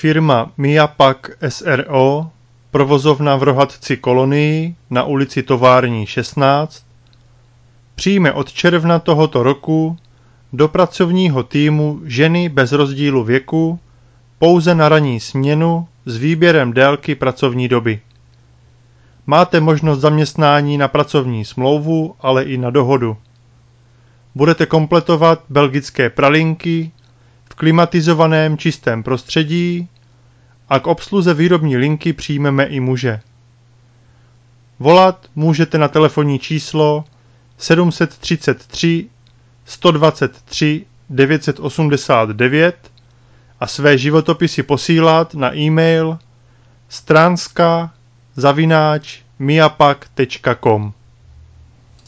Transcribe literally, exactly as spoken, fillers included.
firma Miapak S R O, provozovna v Rohatci Kolonii na ulici Tovární šestnáct, přijme od června tohoto roku do pracovního týmu ženy bez rozdílu věku pouze na ranní směnu s výběrem délky pracovní doby. Máte možnost zaměstnání na pracovní smlouvu, ale i na dohodu. Budete kompletovat belgické pralinky v klimatizovaném čistém prostředí a k obsluze výrobní linky přijmeme i muže. Volat můžete na telefonní číslo sedm set třicet tři sto dvacet tři devět set osmdesát devět a své životopisy posílat na e-mail stránska zavináč miapak tečka com.